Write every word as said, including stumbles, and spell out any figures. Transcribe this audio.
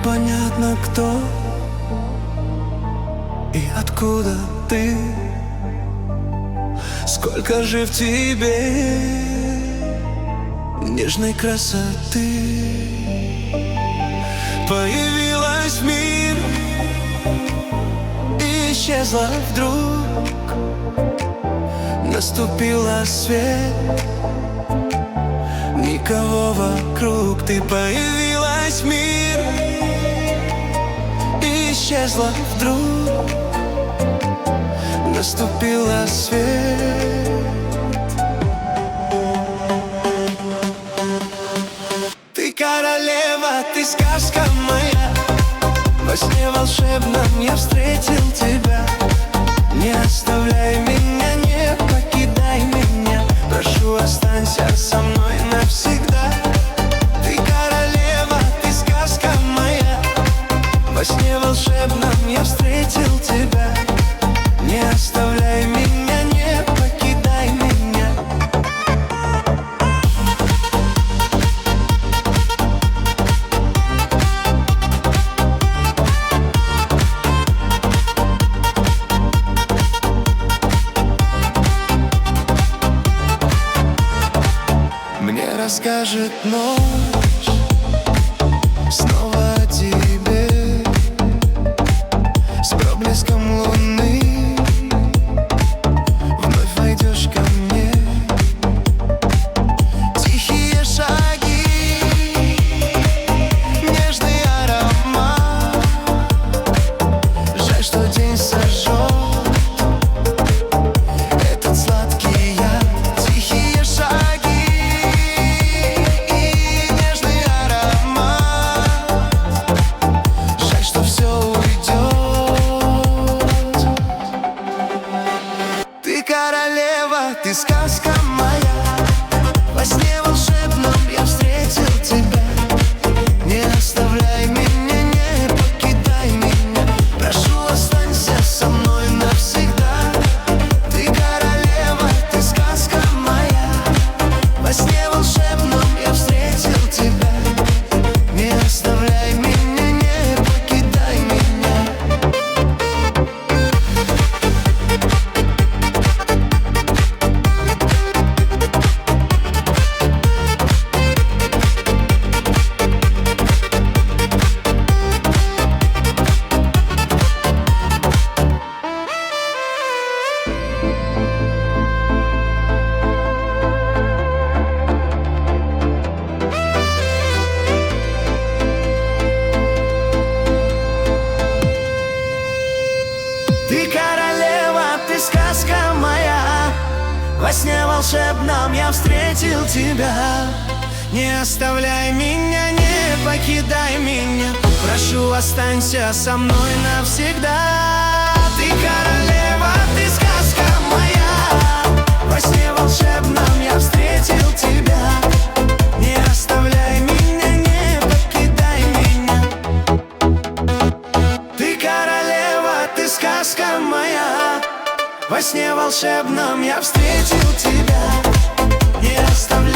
непонятно кто и откуда ты. Сколько же в тебе нежной красоты. Появилась в мир и исчезла вдруг. Наступил рассвет, никого вокруг. Ты появилась в мир и исчезла вдруг. Наступил рассвет. Ты королева, ты сказка моя. Во сне волшебном я встретил тебя. Не оставляй меня, не покидай меня. Прошу, останься со мной навсегда. Ты королева, ты сказка моя. Во сне волшебном я встретил тебя. Не оставляй меня, не покидай меня. Мне расскажет ночь снова о тебе, с проблеском луны. Вновь войдешь ко мне. Тихие шаги, нежный аромат. Жаль, что день сожжет этот сладкий яд. Тихие шаги и нежный аромат. Жаль, что все уйдет. Ты королева, ты сказка моя. Во сне волшебном я встретил тебя. Не оставляй меня, не покидай меня. Прошу, останься со мной навсегда. Ты королева, ты сказка моя. Во сне волшебном я встретил тебя. Не оставляй меня, не покидай меня. Ты королева, ты сказка моя. Во сне волшебном я встретил тебя. Не оставляй меня, не покидай меня. Прошу, останься со мной навсегда. Ты королева, ты сказка моя. Во сне волшебном я встретил тебя. Не оставляй меня, не покидай меня. Ты королева, ты сказка моя. Во сне волшебном я встретил тебя. Не оставляй